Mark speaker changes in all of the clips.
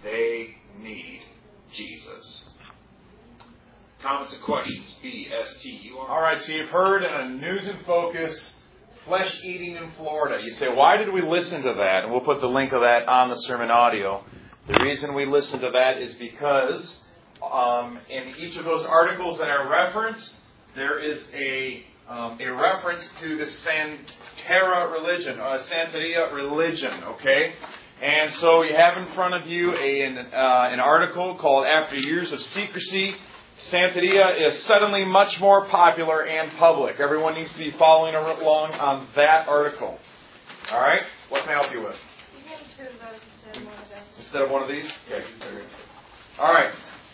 Speaker 1: They need Jesus. Comments and questions? BSTUR.
Speaker 2: All right, so you've heard News in Focus, flesh eating in Florida. You say, why did we listen to that? And we'll put the link of that on the sermon audio. The reason we listen to that is because in each of those articles that I referenced, there is a reference to the Santeria religion, Santeria religion, okay? And so you have in front of you an article called After Years of Secrecy, Santeria is suddenly much more popular and public. Everyone needs to be following along on that article. All right? What can I help you with?
Speaker 3: You have two of those instead of one of those.
Speaker 2: Instead of one of these? Okay. All right.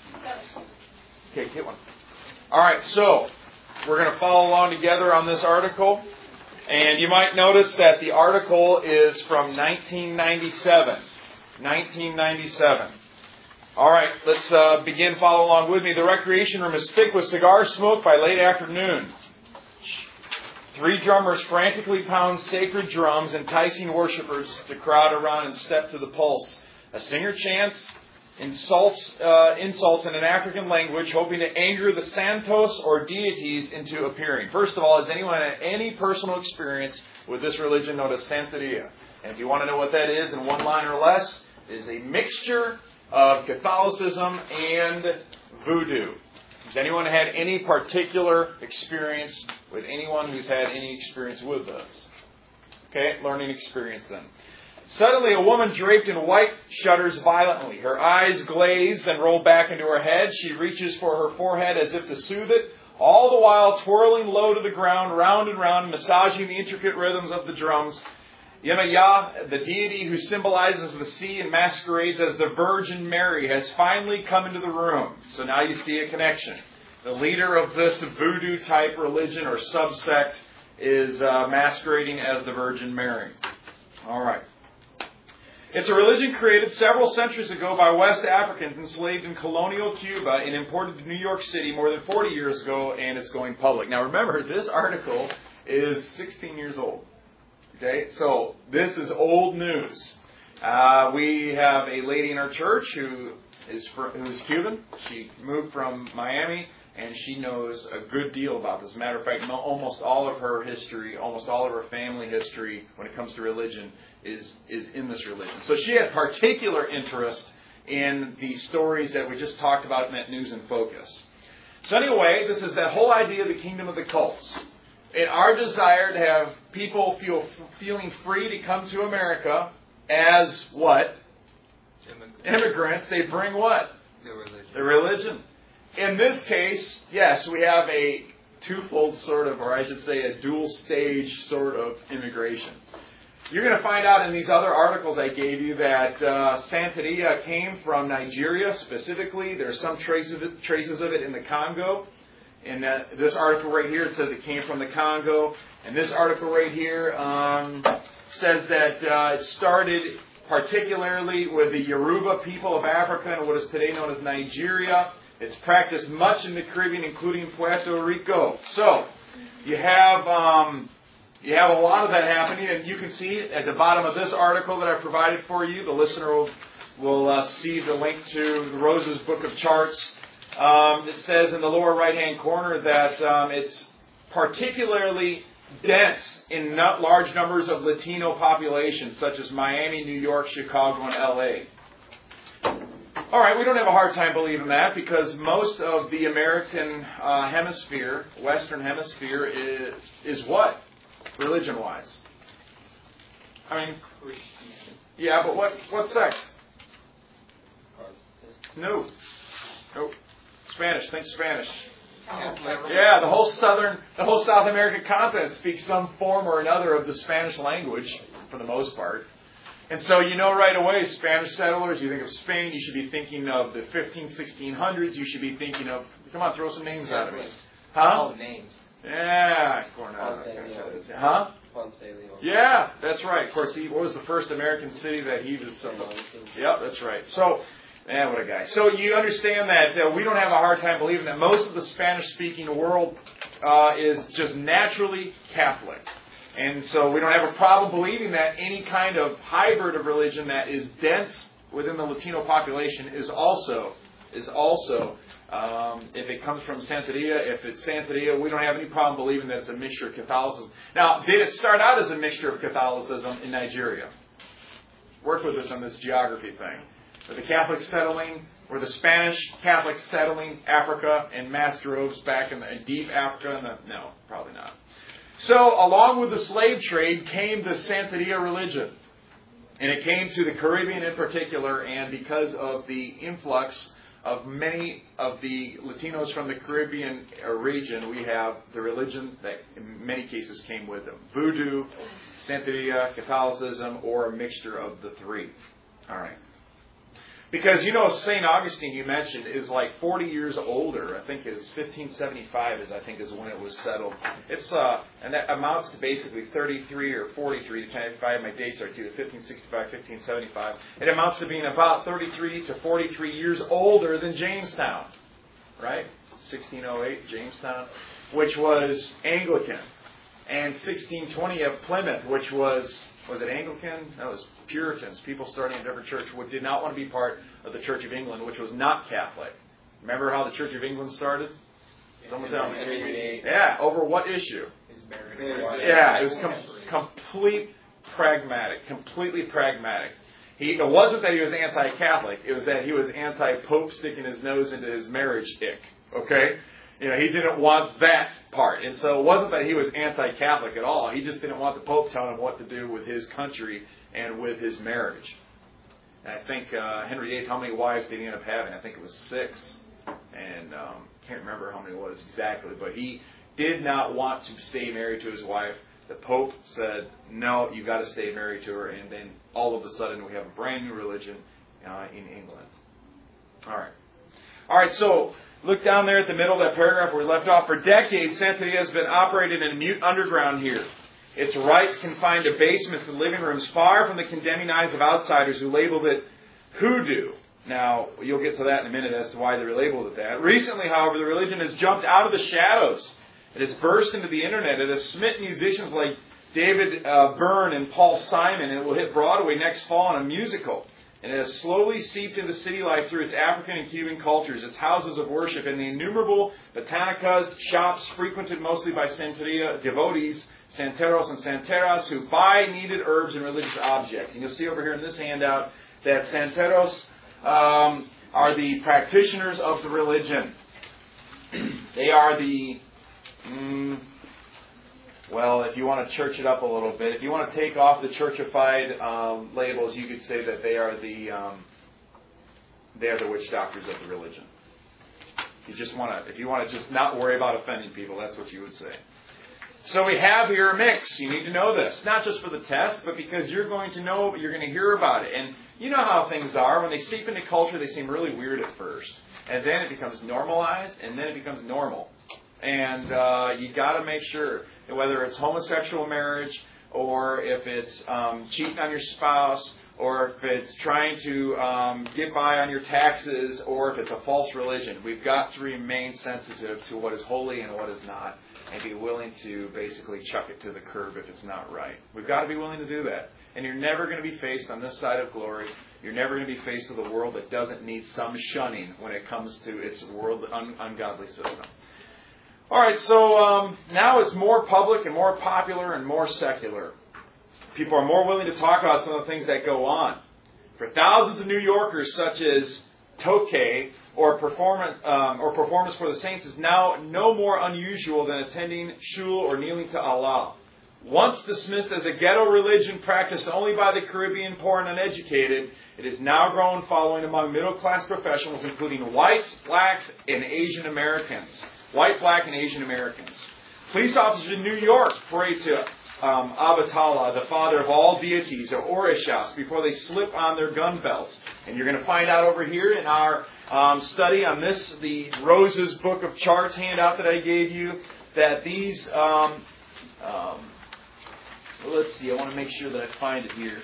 Speaker 2: Okay, get one. All right, so we're going to follow along together on this article. And you might notice that the article is from 1997. 1997. All right, let's begin. Follow along with me. The recreation room is thick with cigar smoke by late afternoon. 3 drummers frantically pound sacred drums, enticing worshippers to crowd around and step to the pulse. A singer chants insults in an African language, hoping to anger the Santos or deities into appearing. First of all, has anyone had any personal experience with this religion known as Santeria? And if you want to know what that is in one line or less, it is a mixture of Catholicism and voodoo. Has anyone had any particular experience with anyone who's had any experience with this? Okay, learning experience then. Suddenly, a woman draped in white shudders violently. Her eyes glaze, then roll back into her head. She reaches for her forehead as if to soothe it, all the while twirling low to the ground, round and round, massaging the intricate rhythms of the drums. Yemaya, the deity who symbolizes the sea and masquerades as the Virgin Mary, has finally come into the room. So now you see a connection. The leader of this voodoo-type religion or subsect is masquerading as the Virgin Mary. All right. It's a religion created several centuries ago by West Africans enslaved in colonial Cuba and imported to New York City more than 40 years ago, and it's going public. Now remember, this article is 16 years old. Okay, so this is old news. We have a lady in our church who's Cuban. She moved from Miami, and she knows a good deal about this. As a matter of fact, almost all of her history, almost all of her family history when it comes to religion is in this religion. So she had particular interest in the stories that we just talked about in that News in Focus. So anyway, this is that whole idea of the kingdom of the cults. And our desire to have people feeling free to come to America as what? Immigrants. They bring what? The religion. In this case, yes, we have a twofold sort of, or I should say a dual stage sort of immigration. You're going to find out in these other articles I gave you that Santeria came from Nigeria specifically. There's some traces of it in the Congo. In this article right here, it says it came from the Congo. And this article right here says that it started particularly with the Yoruba people of Africa and what is today known as Nigeria. It's practiced much in the Caribbean, including Puerto Rico. So you have a lot of that happening, and you can see at the bottom of this article that I provided for you. The listener will see the link to the Rose's Book of Charts. It says in the lower right-hand corner that it's particularly dense in large numbers of Latino populations, such as Miami, New York, Chicago, and L.A. All right, we don't have a hard time believing that because most of the American hemisphere, Western hemisphere, is what? Religion-wise? I mean, yeah, but what sect? No. Nope. Spanish. Think Spanish. Yeah, the whole South American continent speaks some form or another of the Spanish language for the most part. And so you know right away, Spanish settlers, you think of Spain, you should be thinking of the 1600s, you should be thinking of, come on, throw some names out of me. Huh?
Speaker 4: Oh, names.
Speaker 2: Yeah, Coronado. Huh? Yeah, that's right. Of course, what was the first American city that he was... Yeah, that's right. So, man, what a guy. So you understand that we don't have a hard time believing that most of the Spanish-speaking world is just naturally Catholic. And so we don't have a problem believing that any kind of hybrid of religion that is dense within the Latino population is also if it comes from Santeria, if it's Santeria, we don't have any problem believing that it's a mixture of Catholicism. Now, did it start out as a mixture of Catholicism in Nigeria? Work with us on this geography thing. Were the Catholics settling, were the Spanish Catholics settling Africa in mass droves back in deep Africa? No, probably not. So, along with the slave trade came the Santeria religion. And it came to the Caribbean in particular, and because of the influx of many of the Latinos from the Caribbean region, we have the religion that in many cases came with them. Voodoo, Santeria, Catholicism, or a mixture of the three. All right. Because, St. Augustine, you mentioned, is like 40 years older. I think it's 1575 is when it was settled. It's and that amounts to basically 33 or 43, depending if my dates are to 1565, 1575. It amounts to being about 33 to 43 years older than Jamestown, right? 1608, Jamestown, which was Anglican. And 1620 of Plymouth, which was it Anglican? That was Puritans, people starting a different church who did not want to be part of the Church of England, which was not Catholic. Remember how the Church of England started? Someone tell me. Yeah, over what issue? Yeah, it was completely pragmatic. It wasn't that he was anti-Catholic, it was that he was anti-Pope sticking his nose into his marriage ick. Okay? He didn't want that part. And so it wasn't that he was anti-Catholic at all. He just didn't want the Pope telling him what to do with his country and with his marriage. And I think Henry VIII, how many wives did he end up having? I think it was 6. And can't remember how many it was exactly. But he did not want to stay married to his wife. The Pope said, no, you've got to stay married to her. And then all of a sudden we have a brand new religion in England. All right, so look down there at the middle of that paragraph where we left off. For decades, Santeria has been operated in a mute underground here. Its rites confined to basements and living rooms, far from the condemning eyes of outsiders who labeled it hoodoo. Now, you'll get to that in a minute as to why they labeled it that. Recently, however, the religion has jumped out of the shadows. It has burst into the internet. It has smitten musicians like David Byrne and Paul Simon, and it will hit Broadway next fall in a musical. And it has slowly seeped into city life through its African and Cuban cultures, its houses of worship, and the innumerable botanicas, shops frequented mostly by Santeria devotees, Santeros and Santeras, who buy needed herbs and religious objects. And you'll see over here in this handout that Santeros are the practitioners of the religion. They are the, if you want to church it up a little bit, if you want to take off the churchified labels, you could say that they are the witch doctors of the religion. If you want to just not worry about offending people, that's what you would say. So we have here a mix. You need to know this, not just for the test, but because you're going to know, you're going to hear about it. And you know how things are. When they seep into culture, they seem really weird at first. And then it becomes normalized, and then it becomes normal. And you got to make sure that whether it's homosexual marriage, or if it's cheating on your spouse, or if it's trying to get by on your taxes, or if it's a false religion, we've got to remain sensitive to what is holy and what is not, and be willing to basically chuck it to the curb if it's not right. We've got to be willing to do that. And you're never going to be faced on this side of glory. You're never going to be faced with a world that doesn't need some shunning when it comes to its world ungodly system. All right, so now it's more public and more popular and more secular. People are more willing to talk about some of the things that go on. For thousands of New Yorkers, such as Tokay or performance for the saints is now no more unusual than attending shul or kneeling to Allah. Once dismissed as a ghetto religion practiced only by the Caribbean poor and uneducated, it is now grown following among middle-class professionals, including whites, blacks, and Asian Americans. White, black, and Asian Americans. Police officers in New York pray to Abatala, the father of all deities, or Orishas, before they slip on their gun belts. And you're going to find out over here in our study on this, the Rose's Book of Charts handout that I gave you, that these, let's see, I want to make sure that I find it here.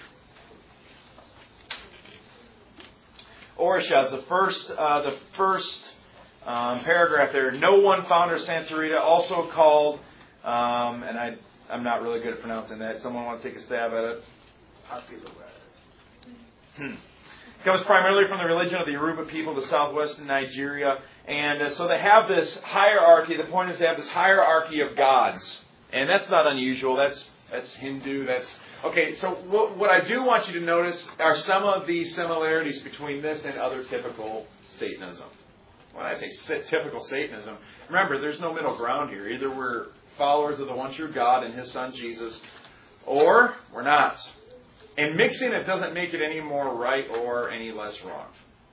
Speaker 2: Orishas, the first paragraph there. No one founder Santeria, also called, and I'm not really good at pronouncing that. Someone want to take a stab at it? comes primarily from the religion of the Yoruba people of the southwest of Nigeria. And so they have this hierarchy. The point is they have this hierarchy of gods. And that's not unusual. That's Hindu. Okay, so what I do want you to notice are some of the similarities between this and other typical Satanism. When I say typical Satanism, remember, there's no middle ground here. Either we're followers of the one true God and His Son Jesus, or we're not. And mixing it doesn't make it any more right or any less wrong.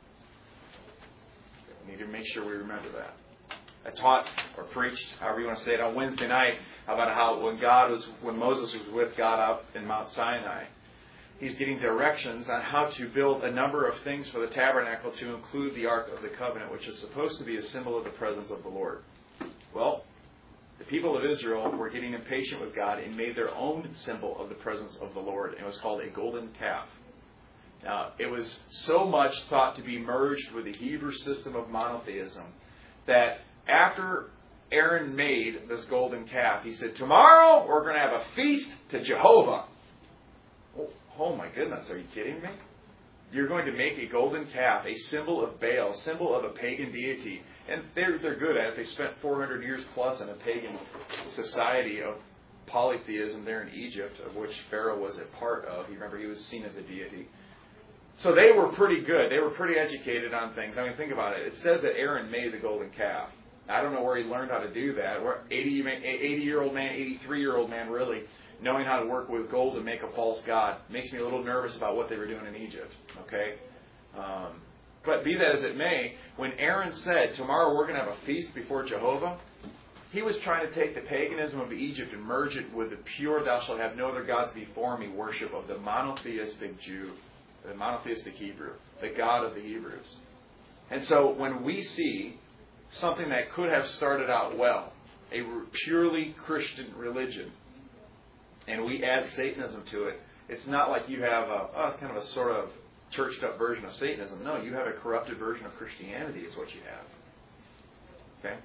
Speaker 2: We need to make sure we remember that. I taught or preached, however you want to say it, on Wednesday night about how when Moses was with God up in Mount Sinai, he's getting directions on how to build a number of things for the tabernacle to include the Ark of the Covenant, which is supposed to be a symbol of the presence of the Lord. Well, the people of Israel were getting impatient with God and made their own symbol of the presence of the Lord. And it was called a golden calf. Now, it was so much thought to be merged with the Hebrew system of monotheism that after Aaron made this golden calf, he said, tomorrow we're going to have a feast to Jehovah. Oh my goodness, are you kidding me? You're going to make a golden calf, a symbol of Baal, symbol of a pagan deity. And they're good at it. They spent 400 years plus in a pagan society of polytheism there in Egypt, of which Pharaoh was a part of. You remember, he was seen as a deity. So they were pretty good. They were pretty educated on things. I mean, think about it. It says that Aaron made the golden calf. I don't know where he learned how to do that. 80-year-old man, 83-year-old man, really, knowing how to work with gold and make a false god. Makes me a little nervous about what they were doing in Egypt. Okay? But be that as it may, when Aaron said, tomorrow we're going to have a feast before Jehovah, he was trying to take the paganism of Egypt and merge it with the pure, thou shalt have no other gods before me worship of the monotheistic Jew, the monotheistic Hebrew, the God of the Hebrews. And so when we see something that could have started out well, a purely Christian religion, and we add Satanism to it, it's not like you have kind of a sort of churched up version of Satanism. No, you have a corrupted version of Christianity is what you have. Okay?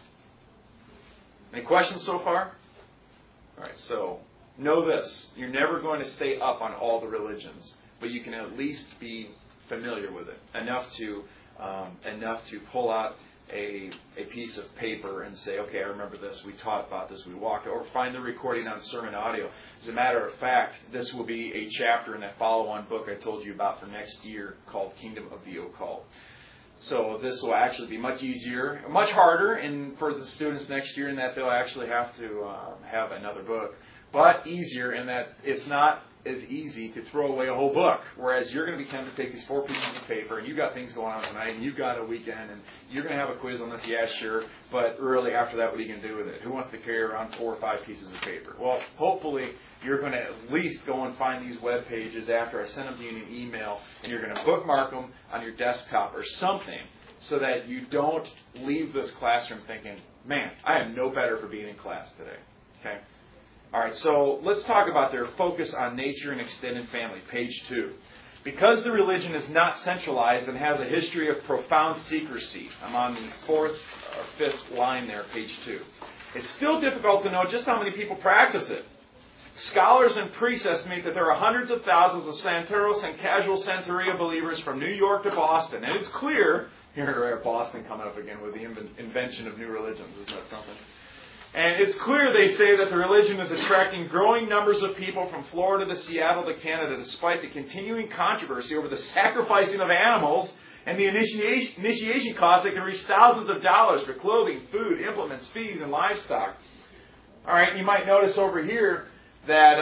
Speaker 2: Any questions so far? All right, so know this. You're never going to stay up on all the religions, but you can at least be familiar with it enough to pull out a piece of paper and say, okay, I remember this, we taught about this, we walked, or find the recording on sermon audio. As a matter of fact, this will be a chapter in that follow-on book I told you about for next year called Kingdom of the Occult. So this will actually be much easier, much harder for the students next year in that they'll actually have to have another book, but easier in that it's not as easy to throw away a whole book, whereas you're going to be tempted to take these 4 pieces of paper, and you've got things going on tonight, and you've got a weekend, and you're going to have a quiz on this, yeah, sure, but really after that, what are you going to do with it? Who wants to carry around 4 or 5 pieces of paper? Well, hopefully, you're going to at least go and find these web pages after I send them to you in an email, and you're going to bookmark them on your desktop or something, so that you don't leave this classroom thinking, man, I am no better for being in class today. Okay? All right, so let's talk about their focus on nature and extended family, page 2. Because the religion is not centralized and has a history of profound secrecy, I'm on the 4th or 5th line there, page 2. It's still difficult to know just how many people practice it. Scholars and priests estimate that there are hundreds of thousands of Santeros and casual Santeria believers from New York to Boston. And it's clear, here Boston coming up again with the invention of new religions, isn't that something? And it's clear, they say, that the religion is attracting growing numbers of people from Florida to Seattle to Canada, despite the continuing controversy over the sacrificing of animals and the initiation costs that can reach thousands of dollars for clothing, food, implements, fees, and livestock. All right, you might notice over here that,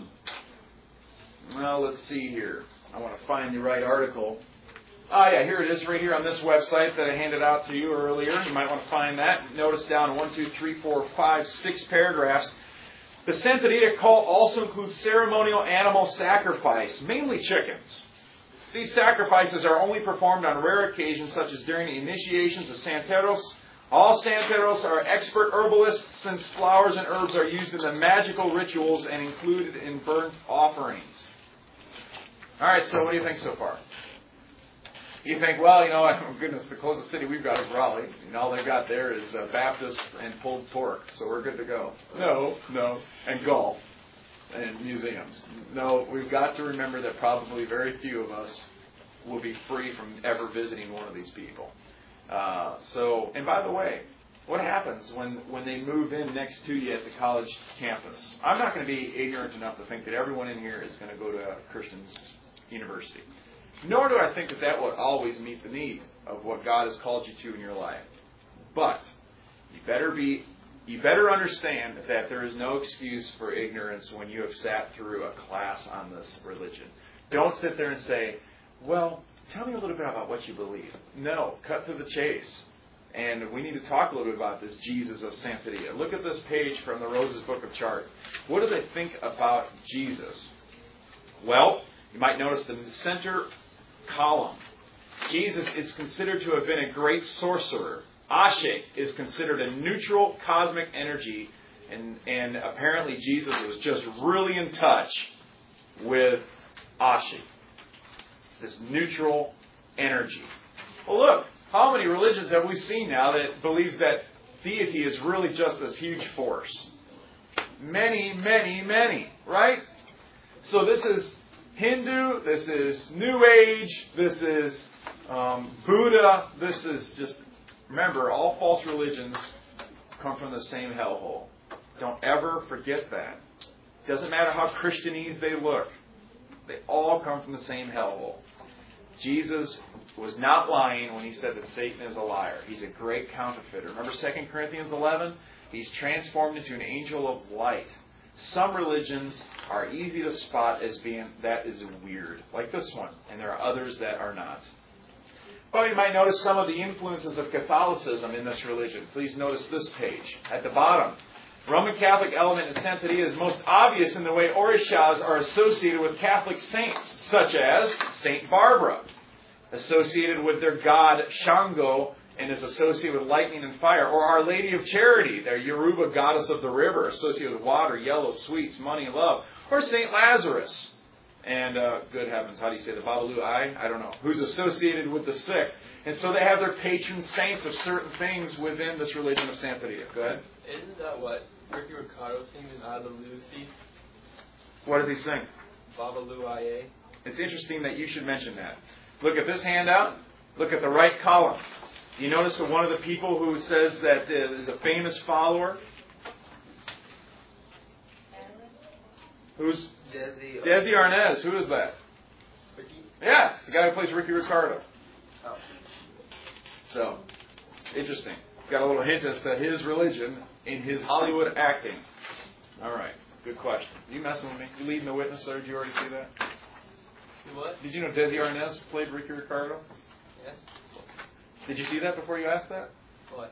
Speaker 2: let's see here. I want to find the right article. Oh, yeah, here it is right here on this website that I handed out to you earlier. You might want to find that. Notice down 1, 2, 3, 4, 5, 6 paragraphs. The Santeria cult also includes ceremonial animal sacrifice, mainly chickens. These sacrifices are only performed on rare occasions, such as during the initiations of Santeros. All Santeros are expert herbalists, since flowers and herbs are used in the magical rituals and included in burnt offerings. All right, so what do you think so far? You think, well, oh goodness, the closest city we've got is Raleigh. And all they've got there is Baptist and pulled pork, so we're good to go. No. And golf and museums. No, we've got to remember that probably very few of us will be free from ever visiting one of these people. And by the way, what happens when they move in next to you at the college campus? I'm not going to be ignorant enough to think that everyone in here is going to go to a Christian university. Nor do I think that that will always meet the need of what God has called you to in your life. But you better understand that there is no excuse for ignorance when you have sat through a class on this religion. Don't sit there and say, well, tell me a little bit about what you believe. No, cut to the chase. And we need to talk a little bit about this Jesus of Santeria. Look at this page from the Roses Book of Chart. What do they think about Jesus? Well, you might notice the center column. Jesus is considered to have been a great sorcerer. Ashe is considered a neutral cosmic energy, and apparently Jesus was just really in touch with Ashe, this neutral energy. Well, look, how many religions have we seen now that believes that deity is really just this huge force? Many, many, many, right? So this is Hindu, this is New Age, this is Buddha, this is just, remember, all false religions come from the same hellhole. Don't ever forget that. Doesn't matter how Christianese they look. They all come from the same hellhole. Jesus was not lying when he said that Satan is a liar. He's a great counterfeiter. Remember 2 Corinthians 11? He's transformed into an angel of light. Some religions are easy to spot as being, that is weird, like this one. And there are others that are not. Well, you might notice some of the influences of Catholicism in this religion. Please notice this page at the bottom. Roman Catholic element in Santeria is most obvious in the way Orishas are associated with Catholic saints, such as Saint Barbara, associated with their god Shango and is associated with lightning and fire, or Our Lady of Charity, their Yoruba goddess of the river, associated with water, yellow, sweets, money, and love, or Saint Lazarus. And, good heavens, how do you say the Babalu Ai? I don't know. Who's associated with the sick. And so they have their patron saints of certain things within this religion of Santeria. Go ahead.
Speaker 4: Isn't that what Ricky Ricardo sings in I Love Lucy?
Speaker 2: What does he sing?
Speaker 4: Babalu Ia.
Speaker 2: It's interesting that you should mention that. Look at this handout. Look at the right column. Do you notice that one of the people who says that is a famous follower? Who's? Desi Arnaz. Who is that?
Speaker 4: Ricky?
Speaker 2: Yeah, it's the guy who plays Ricky Ricardo.
Speaker 4: Oh.
Speaker 2: So, interesting. Got a little hint as to his religion in his Hollywood acting. All right, good question. You messing with me? You leading the witness, or did you already see that?
Speaker 4: You what?
Speaker 2: Did you know Desi Arnaz played Ricky Ricardo?
Speaker 4: Yes.
Speaker 2: Did you see that before you asked that?
Speaker 4: What?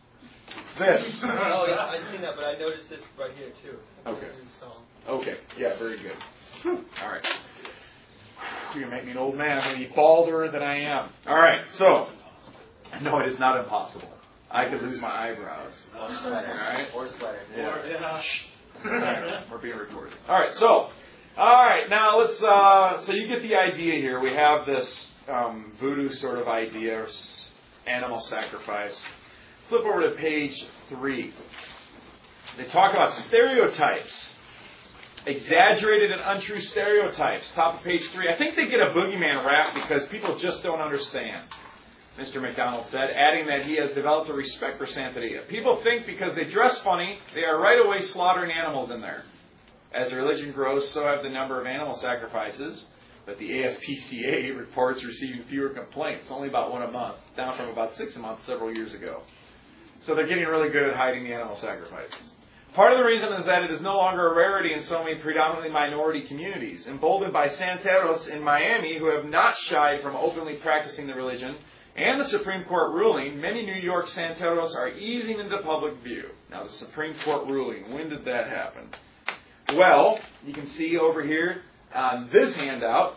Speaker 2: This.
Speaker 4: Oh, yeah, I've seen that, but I noticed this right here, too.
Speaker 2: Okay.
Speaker 4: His song.
Speaker 2: Okay, yeah, very good. All right. You're going to make me an old man. I'm going to be balder than I am. All right, so, no, it is not impossible. I could lose my eyebrows.
Speaker 4: Or sweater.
Speaker 2: All right?
Speaker 4: Or sweater.
Speaker 2: Yeah. All right, we're being recorded. All right, so, now let's, so you get the idea here. We have this voodoo sort of idea, animal sacrifice. Flip over to page 3. They talk about stereotypes. Exaggerated and untrue stereotypes. Top of page 3. I think they get a boogeyman rap because people just don't understand, Mr. McDonald said, adding that he has developed a respect for Santeria. People think because they dress funny, they are right away slaughtering animals in there. As the religion grows, so have the number of animal sacrifices. But the ASPCA reports receiving fewer complaints, only about 1 a month, down from about 6 a month several years ago. So they're getting really good at hiding the animal sacrifices. Part of the reason is that it is no longer a rarity in so many predominantly minority communities. Emboldened by Santeros in Miami who have not shied from openly practicing the religion and the Supreme Court ruling, many New York Santeros are easing into public view. Now, the Supreme Court ruling, when did that happen? Well, you can see over here on this handout,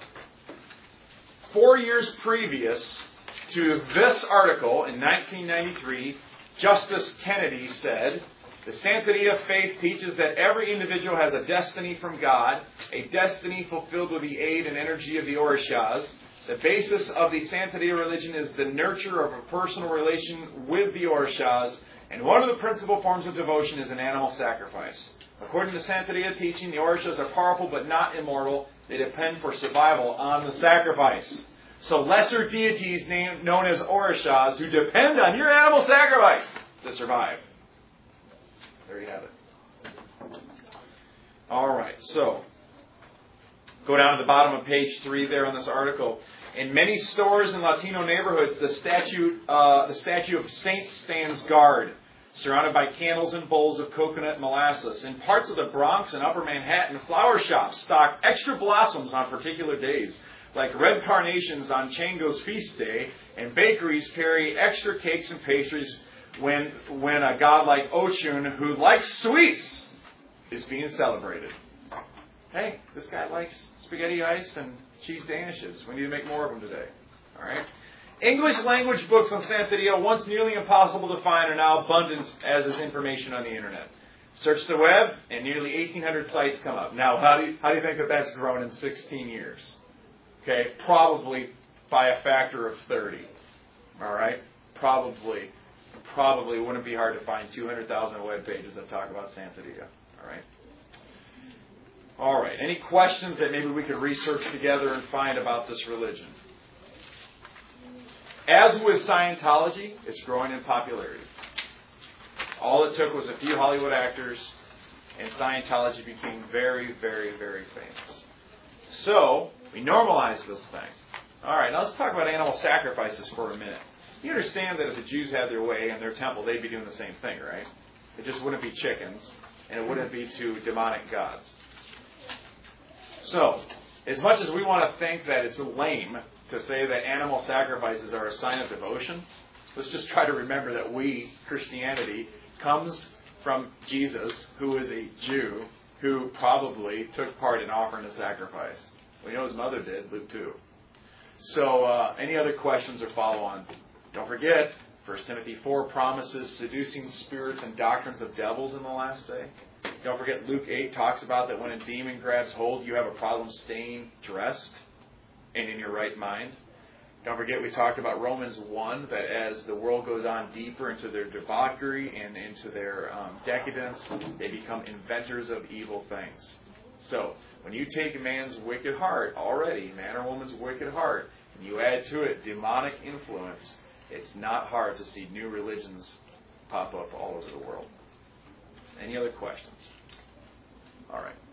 Speaker 2: 4 years previous to this article in 1993, Justice Kennedy said, the Santeria faith teaches that every individual has a destiny from God, a destiny fulfilled with the aid and energy of the Orishas. The basis of the Santeria religion is the nurture of a personal relation with the Orishas, and one of the principal forms of devotion is an animal sacrifice. According to Santeria teaching, the Orishas are powerful but not immortal. They depend for survival on the sacrifice. So lesser deities known as Orishas who depend on your animal sacrifice to survive. There you have it. All right, so go down to the bottom of page 3 there on this article. In many stores in Latino neighborhoods, the statue of Saint stands guard, surrounded by candles and bowls of coconut molasses. In parts of the Bronx and Upper Manhattan, flower shops stock extra blossoms on particular days, like red carnations on Chango's feast day, and bakeries carry extra cakes and pastries when a god like Ochun, who likes sweets, is being celebrated. Hey, this guy likes spaghetti ice and cheese danishes. We need to make more of them today. All right. English language books on Santeria, once nearly impossible to find, are now abundant as is information on the internet. Search the web, and nearly 1,800 sites come up. Now, how do you think that that's grown in 16 years? Okay, probably by a factor of 30. All right, probably wouldn't be hard to find 200,000 web pages that talk about Santeria. All right. All right. Any questions that maybe we could research together and find about this religion? As with Scientology, it's growing in popularity. All it took was a few Hollywood actors, and Scientology became very, very, very famous. So, we normalized this thing. All right, now let's talk about animal sacrifices for a minute. You understand that if the Jews had their way in their temple, they'd be doing the same thing, right? It just wouldn't be chickens, and it wouldn't be to demonic gods. So, as much as we want to think that it's lame to say that animal sacrifices are a sign of devotion, let's just try to remember that Christianity, comes from Jesus, who is a Jew, who probably took part in offering a sacrifice. We know his mother did, Luke 2. So, any other questions or follow-on? Don't forget, 1 Timothy 4 promises seducing spirits and doctrines of devils in the last day. Don't forget, Luke 8 talks about that when a demon grabs hold, you have a problem staying dressed and in your right mind. Don't forget, we talked about Romans 1, that as the world goes on deeper into their debauchery and into their decadence, they become inventors of evil things. So, when you take man's wicked heart already, man or woman's wicked heart, and you add to it demonic influence, it's not hard to see new religions pop up all over the world. Any other questions? All right.